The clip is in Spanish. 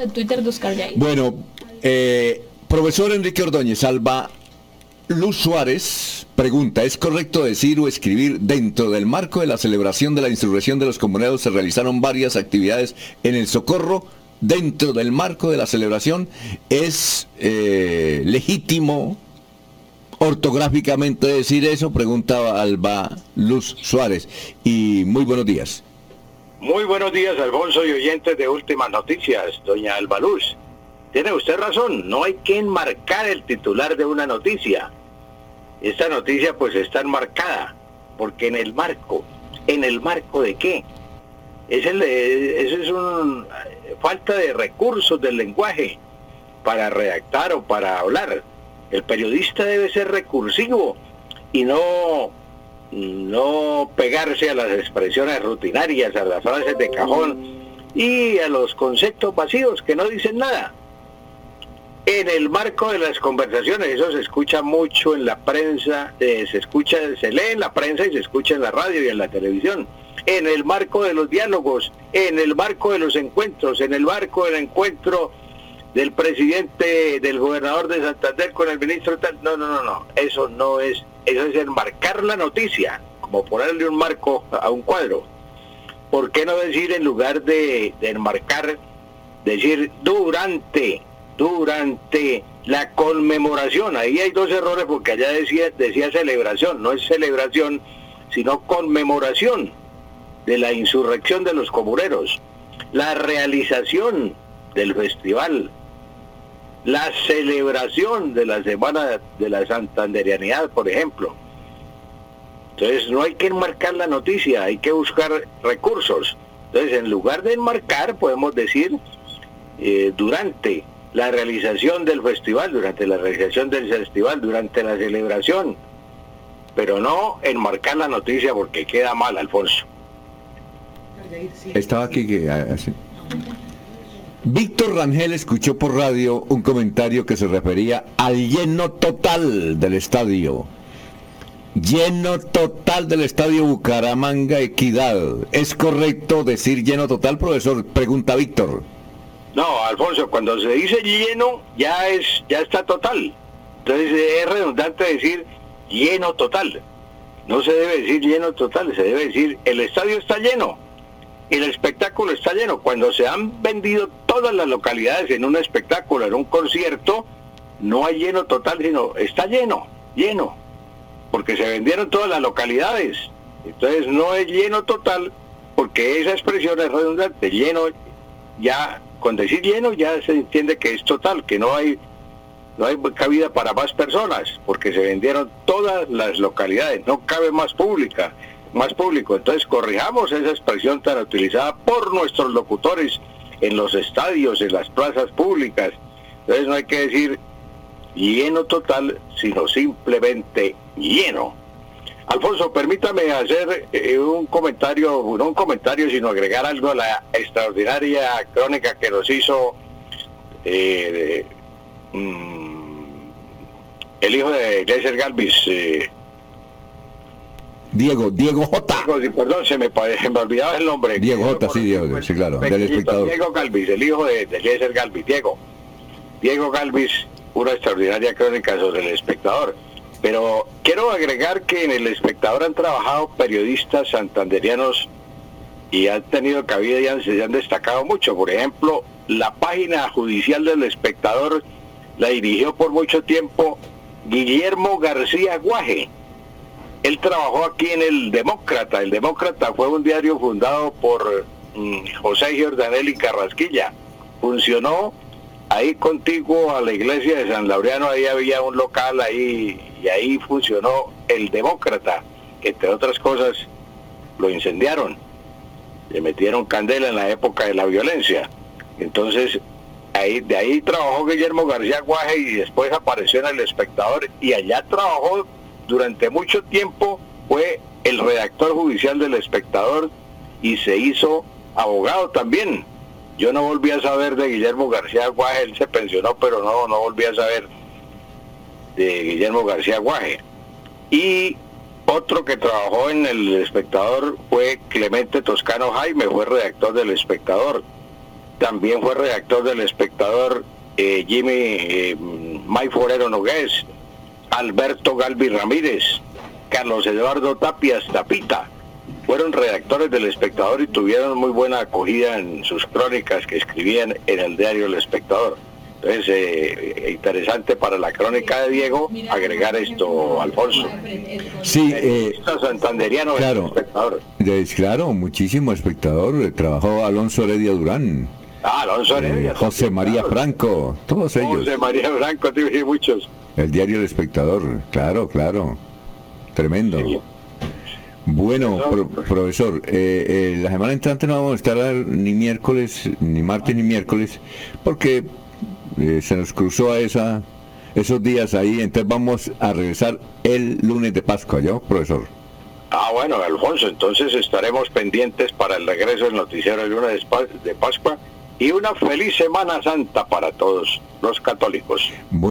de Twitter de Oscar Yair. Bueno, profesor Enrique Ordóñez, Alba Luz Suárez pregunta, ¿es correcto decir o escribir dentro del marco de la celebración de la insurrección de los comuneros se realizaron varias actividades en el Socorro? Dentro del marco de la celebración, ¿es legítimo ortográficamente decir eso? Preguntaba Alba Luz Suárez. Y muy buenos días. Muy buenos días, Alfonso y oyentes de Últimas Noticias, doña Alba Luz. Tiene usted razón, no hay que enmarcar el titular de una noticia. Esta noticia pues está enmarcada, porque ¿en el marco de qué? Eso es una falta de recursos del lenguaje para redactar o para hablar. El periodista debe ser recursivo y no pegarse a las expresiones rutinarias, a las frases de cajón y a los conceptos vacíos que no dicen nada. En el marco de las conversaciones, eso se escucha mucho en la prensa, se lee en la prensa y se escucha en la radio y en la televisión. En el marco de los diálogos, en el marco de los encuentros, en el marco del encuentro del presidente, del gobernador de Santander con el ministro tal. No, eso no es, eso es enmarcar la noticia, como ponerle un marco a un cuadro. ¿Por qué no decir, en lugar de enmarcar, decir durante la conmemoración? Ahí hay dos errores, porque allá decía celebración, no es celebración, sino conmemoración de la insurrección de los comuneros, la realización del festival, la celebración de la Semana de la Santanderianidad, por ejemplo. Entonces no hay que enmarcar la noticia, hay que buscar recursos. Entonces, en lugar de enmarcar, podemos decir durante la realización del festival, durante la celebración, pero no enmarcar la noticia, porque queda mal, Alfonso. Estaba aquí que... Víctor Rangel escuchó por radio un comentario que se refería al lleno total del estadio. Lleno total del estadio Bucaramanga Equidad. ¿Es correcto decir lleno total, profesor? Pregunta Víctor. No, Alfonso, cuando se dice lleno, ya está total. Entonces es redundante decir lleno total. No se debe decir lleno total, se debe decir el estadio está lleno, el espectáculo está lleno. Cuando se han vendido todas las localidades en un espectáculo, en un concierto, no hay lleno total, sino está lleno, porque se vendieron todas las localidades. Entonces no es lleno total, porque esa expresión es redundante. Lleno, ya, con decir lleno ya se entiende que es total, que no hay cabida para más personas, porque se vendieron todas las localidades, no cabe más público. Entonces corrijamos esa expresión tan utilizada por nuestros locutores en los estadios, en las plazas públicas. Entonces no hay que decir lleno total, sino simplemente lleno. Alfonso, permítame hacer un comentario, no un comentario, sino agregar algo a la extraordinaria crónica que nos hizo el hijo de Eliezer Galvis, Diego J. Perdón, se me olvidaba el nombre. Diego J, sí, Diego, sí, claro, del espectador. Diego Galvis, el hijo de Eliezer Galvis, Diego Galvis, una extraordinaria crónica sobre el espectador. Pero quiero agregar que en el espectador han trabajado periodistas santanderianos y han tenido cabida y se han destacado mucho. Por ejemplo, la página judicial del espectador la dirigió por mucho tiempo Guillermo García Guaje. Él trabajó aquí en El Demócrata. El Demócrata fue un diario fundado por José Giordanelli Carrasquilla. Funcionó ahí contiguo a la iglesia de San Laureano, ahí había un local ahí, y ahí funcionó El Demócrata, que entre otras cosas lo incendiaron. Le metieron candela en la época de la violencia. Entonces, de ahí trabajó Guillermo García Guaje y después apareció en El Espectador, y allá trabajó durante mucho tiempo, fue el redactor judicial del Espectador y se hizo abogado también. Yo no volví a saber de Guillermo García Guaje, él se pensionó, pero no volví a saber de Guillermo García Guaje. Y otro que trabajó en El Espectador fue Clemente Toscano Jaime, fue redactor del Espectador. también fue redactor del Espectador Jimmy May Forero Nogués, Alberto Galvis Ramírez, Carlos Eduardo Tapias Tapita. Fueron redactores del Espectador y tuvieron muy buena acogida en sus crónicas que escribían en el diario El Espectador. Entonces, interesante para la crónica de Diego agregar esto, Alfonso. Sí, santanderiano claro, del Espectador. Claro, muchísimo espectador. Trabajó Alonso Heredia Durán. Alonso Heredia. José María Franco, todos ellos. José María Franco, tiene muchos. El diario El Espectador, claro. Tremendo. Sí. Bueno, profesor, la semana entrante no vamos a estar ni miércoles, ni martes ni miércoles, porque se nos cruzó a esos días ahí, entonces vamos a regresar el lunes de Pascua, ¿yo, profesor? Bueno, Alfonso, entonces estaremos pendientes para el regreso del noticiero el lunes de Pascua y una feliz Semana Santa para todos los católicos.